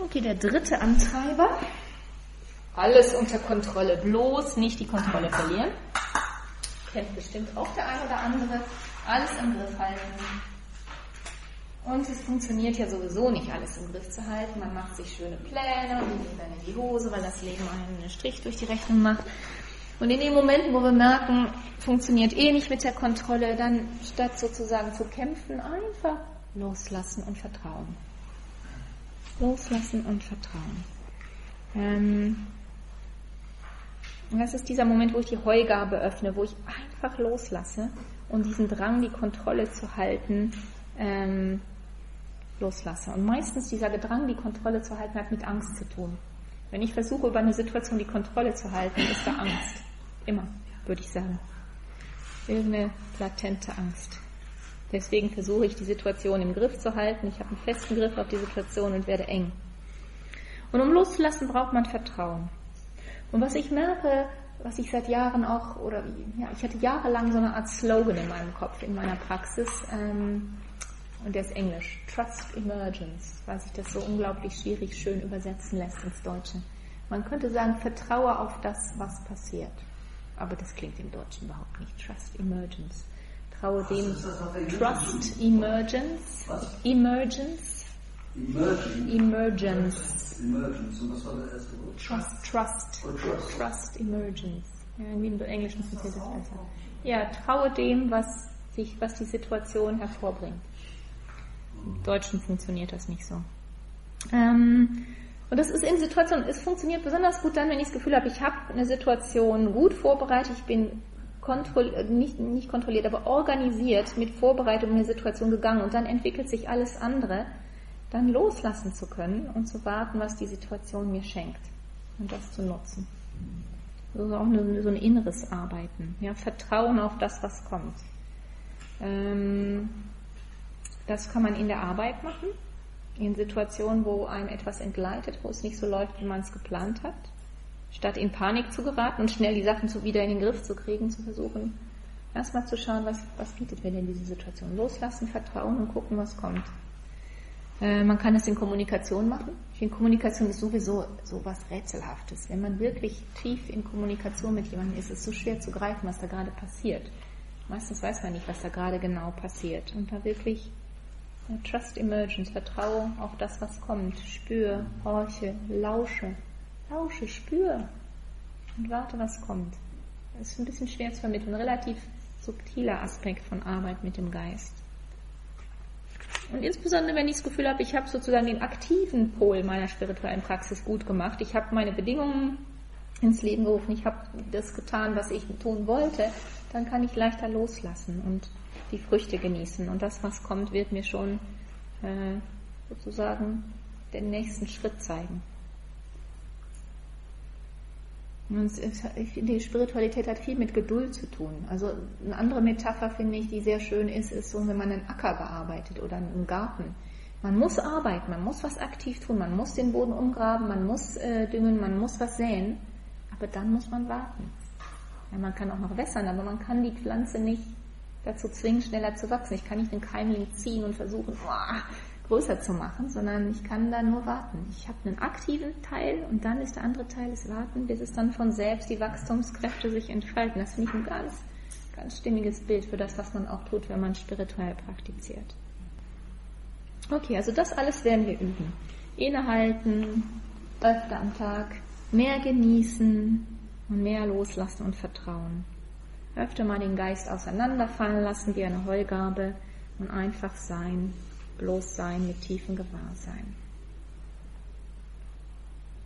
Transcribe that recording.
Okay, der dritte Antreiber. Alles unter Kontrolle, bloß nicht die Kontrolle verlieren. Kennt bestimmt auch der eine oder andere. Alles im Griff halten. Und es funktioniert ja sowieso nicht, alles im Griff zu halten. Man macht sich schöne Pläne, die gehen dann in die Hose, weil das Leben einen Strich durch die Rechnung macht. Und in den Momenten, wo wir merken, funktioniert eh nicht mit der Kontrolle, dann statt sozusagen zu kämpfen, einfach loslassen und vertrauen. Loslassen und vertrauen. Das ist dieser Moment, wo ich die Heugabe öffne, wo ich einfach loslasse und diesen Drang, die Kontrolle zu halten, loslasse. Und meistens dieser Drang, die Kontrolle zu halten, hat mit Angst zu tun. Wenn ich versuche, über eine Situation die Kontrolle zu halten, ist da Angst. Immer, würde ich sagen. Irgendeine latente Angst. Deswegen versuche ich, die Situation im Griff zu halten. Ich habe einen festen Griff auf die Situation und werde eng. Und um loszulassen, braucht man Vertrauen. Und was ich merke, was ich seit Jahren auch, ich hatte jahrelang so eine Art Slogan in meinem Kopf, in meiner Praxis, und der ist Englisch. Trust Emergence, weil sich das so unglaublich schwierig schön übersetzen lässt ins Deutsche. Man könnte sagen, vertraue auf das, was passiert. Aber das klingt im Deutschen überhaupt nicht. Trust Emergence. Traue dem. Trust Emergence. Emergence. Emergence. Und was war der erste Wort? Trust Emergence. Ja, im Englischen funktioniert das besser. Ja, traue dem, was die Situation hervorbringt. Im Deutschen funktioniert das nicht so. Und das ist in Situationen, es funktioniert besonders gut dann, wenn ich das Gefühl habe, ich habe eine Situation gut vorbereitet, ich bin nicht kontrolliert, aber organisiert mit Vorbereitung in eine Situation gegangen und dann entwickelt sich alles andere, dann loslassen zu können und zu warten, was die Situation mir schenkt und das zu nutzen. Also auch so ein inneres Arbeiten, ja, Vertrauen auf das, was kommt. Das kann man in der Arbeit machen, in Situationen, wo einem etwas entgleitet, wo es nicht so läuft, wie man es geplant hat. Statt in Panik zu geraten und schnell die Sachen wieder in den Griff zu kriegen, zu versuchen, erstmal zu schauen, was bietet mir denn diese Situation. Loslassen, vertrauen und gucken, was kommt. Man kann es in Kommunikation machen. Ich finde, Kommunikation ist sowieso so was Rätselhaftes. Wenn man wirklich tief in Kommunikation mit jemandem ist, ist es so schwer zu greifen, was da gerade passiert. Meistens weiß man nicht, was da gerade genau passiert. Und da wirklich Trust Emergence, vertraue auf das, was kommt. Spür, horche, lausche, spür und warte, was kommt. Das ist ein bisschen schwer zu vermitteln. Ein relativ subtiler Aspekt von Arbeit mit dem Geist. Und insbesondere, wenn ich das Gefühl habe, ich habe sozusagen den aktiven Pol meiner spirituellen Praxis gut gemacht. Ich habe meine Bedingungen ins Leben gerufen. Ich habe das getan, was ich tun wollte. Dann kann ich leichter loslassen und die Früchte genießen. Und das, was kommt, wird mir schon sozusagen den nächsten Schritt zeigen. Und ich finde, die Spiritualität hat viel mit Geduld zu tun. Also eine andere Metapher, finde ich, die sehr schön ist so, wenn man einen Acker bearbeitet oder einen Garten. Man muss arbeiten, man muss was aktiv tun, man muss den Boden umgraben, man muss düngen, man muss was säen, aber dann muss man warten. Ja, man kann auch noch wässern, aber man kann die Pflanze nicht dazu zwingen, schneller zu wachsen. Ich kann nicht den Keimling ziehen und versuchen, größer zu machen, sondern ich kann da nur warten. Ich habe einen aktiven Teil und dann ist der andere Teil das Warten, bis es dann von selbst die Wachstumskräfte sich entfalten. Das finde ich ein ganz, ganz stimmiges Bild für das, was man auch tut, wenn man spirituell praktiziert. Okay, also das alles werden wir üben. Innehalten, öfter am Tag, mehr genießen und mehr loslassen und vertrauen. Öfter mal den Geist auseinanderfallen lassen wie eine Heugabe und einfach sein, bloß sein mit tiefem Gewahrsein.